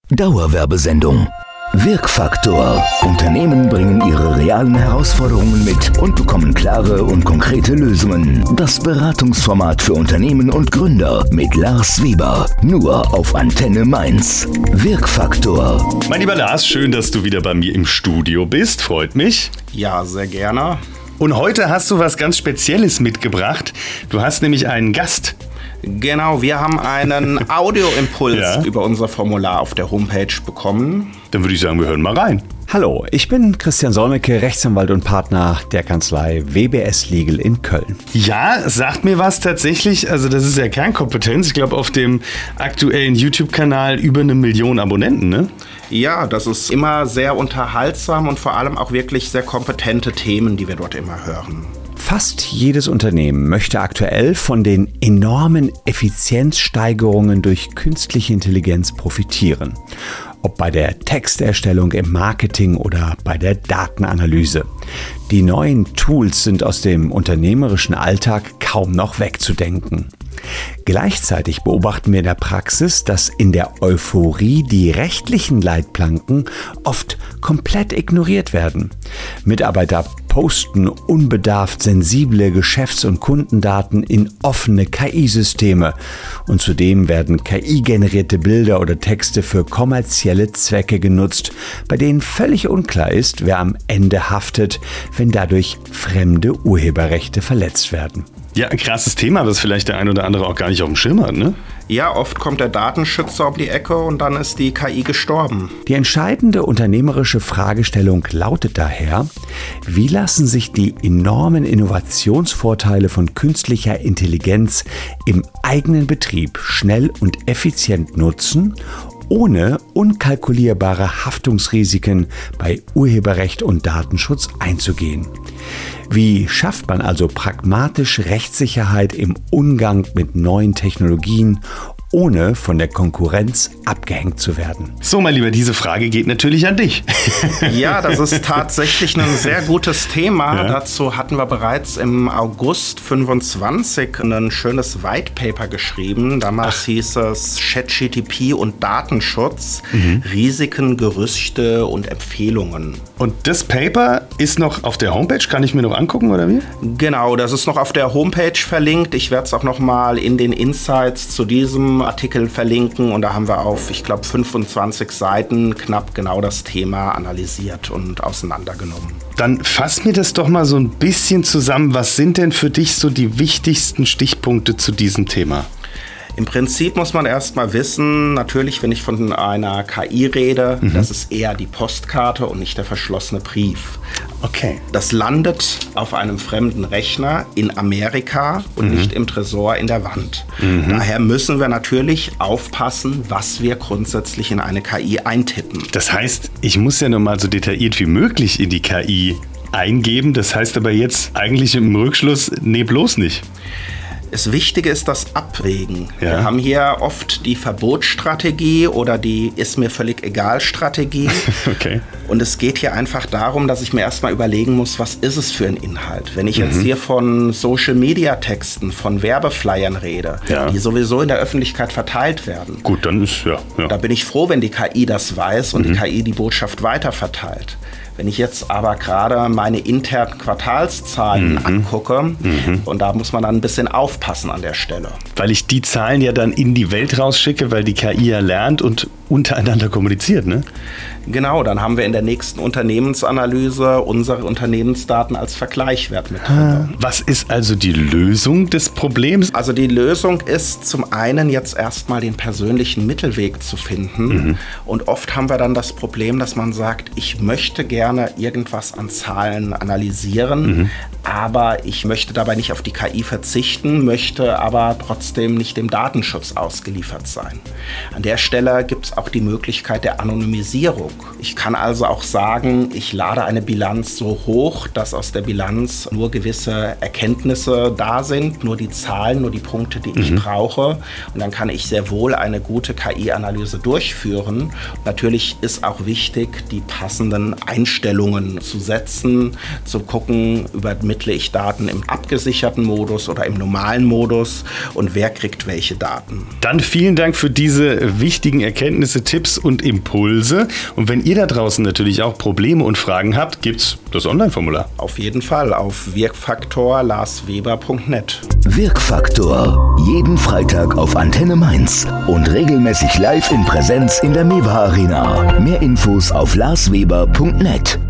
Dauerwerbesendung. Wirkfaktor. Unternehmen bringen ihre realen Herausforderungen mit und bekommen klare und konkrete Lösungen. Das Beratungsformat für Unternehmen und Gründer mit Lars Weber. Nur auf Antenne Mainz. Wirkfaktor. Mein lieber Lars, schön, dass du wieder bei mir im Studio bist. Freut mich. Ja, sehr gerne. Und heute hast du was ganz Spezielles mitgebracht. Du hast nämlich einen Gast. Genau, wir haben einen Audioimpuls über unser Formular auf der Homepage bekommen. Dann würde ich sagen, wir hören mal rein. Hallo, ich bin Christian Solmecke, Rechtsanwalt und Partner der Kanzlei WBS Legal in Köln. Ja, sagt mir was tatsächlich. Also das ist ja Kernkompetenz. Ich glaube, auf dem aktuellen YouTube-Kanal über 1 Million Abonnenten, ne? Ja, das ist immer sehr unterhaltsam und vor allem auch wirklich sehr kompetente Themen, die wir dort immer hören. Fast jedes Unternehmen möchte aktuell von den enormen Effizienzsteigerungen durch künstliche Intelligenz profitieren. Ob bei der Texterstellung im Marketing oder bei der Datenanalyse. Die neuen Tools sind aus dem unternehmerischen Alltag kaum noch wegzudenken. Gleichzeitig beobachten wir in der Praxis, dass in der Euphorie die rechtlichen Leitplanken oft komplett ignoriert werden. Mitarbeiter posten unbedarft sensible Geschäfts- und Kundendaten in offene KI-Systeme und zudem werden KI-generierte Bilder oder Texte für kommerzielle Zwecke genutzt, bei denen völlig unklar ist, wer am Ende haftet, wenn dadurch fremde Urheberrechte verletzt werden. Ja, ein krasses Thema, das vielleicht der ein oder andere auch gar nicht auf dem Schirm hat, ne? Ja, oft kommt der Datenschützer um die Ecke und dann ist die KI gestorben. Die entscheidende unternehmerische Fragestellung lautet daher: Wie lassen sich die enormen Innovationsvorteile von künstlicher Intelligenz im eigenen Betrieb schnell und effizient nutzen, ohne unkalkulierbare Haftungsrisiken bei Urheberrecht und Datenschutz einzugehen? Wie schafft man also pragmatisch Rechtssicherheit im Umgang mit neuen Technologien, ohne von der Konkurrenz abgehängt zu werden? So, mein Lieber, diese Frage geht natürlich an dich. Ja, das ist tatsächlich ein sehr gutes Thema. Ja. Dazu hatten wir bereits im August 25 ein schönes White Paper geschrieben. Damals hieß es ChatGPT und Datenschutz, Risiken, Gerüchte und Empfehlungen. Und das Paper ist noch auf der Homepage, kann ich mir noch angucken, oder wie? Genau, das ist noch auf der Homepage verlinkt. Ich werde es auch noch mal in den Insights zu diesem Artikel verlinken und da haben wir auf, ich glaube, 25 Seiten knapp genau das Thema analysiert und auseinandergenommen. Dann fass mir das doch mal so ein bisschen zusammen. Was sind denn für dich so die wichtigsten Stichpunkte zu diesem Thema? Im Prinzip muss man erstmal wissen, natürlich, wenn ich von einer KI rede, das ist eher die Postkarte und nicht der verschlossene Brief. Okay. Das landet auf einem fremden Rechner in Amerika und nicht im Tresor in der Wand. Daher müssen wir natürlich aufpassen, was wir grundsätzlich in eine KI eintippen. Das heißt, ich muss ja nur mal so detailliert wie möglich in die KI eingeben. Das heißt aber jetzt eigentlich im Rückschluss, nee, bloß nicht. Das Wichtige ist das Abwägen. Ja. Wir haben hier oft die Verbotsstrategie oder die Ist-mir-völlig-egal-Strategie. Okay. Und es geht hier einfach darum, dass ich mir erstmal überlegen muss, was ist es für ein Inhalt? Wenn ich jetzt hier von Social-Media-Texten, von Werbeflyern rede, die sowieso in der Öffentlichkeit verteilt werden. Gut, dann ist ja. Da bin ich froh, wenn die KI das weiß und die KI die Botschaft weiterverteilt. Wenn ich jetzt aber gerade meine internen Quartalszahlen angucke, und da muss man dann ein bisschen aufpassen an der Stelle. Weil ich die Zahlen ja dann in die Welt rausschicke, weil die KI ja lernt und untereinander kommuniziert, ne? Genau, dann haben wir in der nächsten Unternehmensanalyse unsere Unternehmensdaten als Vergleichswert mit drin. Was ist also die Lösung des Problems? Also die Lösung ist zum einen jetzt erstmal den persönlichen Mittelweg zu finden. Und oft haben wir dann das Problem, dass man sagt, ich möchte gerne irgendwas an Zahlen analysieren, aber ich möchte dabei nicht auf die KI verzichten, möchte aber trotzdem nicht dem Datenschutz ausgeliefert sein. An der Stelle gibt es auch die Möglichkeit der Anonymisierung. Ich kann also auch sagen, ich lade eine Bilanz so hoch, dass aus der Bilanz nur gewisse Erkenntnisse da sind, nur die Zahlen, nur die Punkte, die ich brauche. Und dann kann ich sehr wohl eine gute KI-Analyse durchführen. Und natürlich ist auch wichtig, die passenden Einstellungen zu setzen, zu gucken, übermittle ich Daten im abgesicherten Modus oder im normalen Modus und wer kriegt welche Daten. Dann vielen Dank für diese wichtigen Erkenntnisse Erkenntnisse, Tipps und Impulse. Und wenn ihr da draußen natürlich auch Probleme und Fragen habt, gibt's das Online-Formular. Auf jeden Fall auf wirkfaktor.larsweber.net. Wirkfaktor. Jeden Freitag auf Antenne Mainz und regelmäßig live in Präsenz in der MEWA Arena. Mehr Infos auf larsweber.net.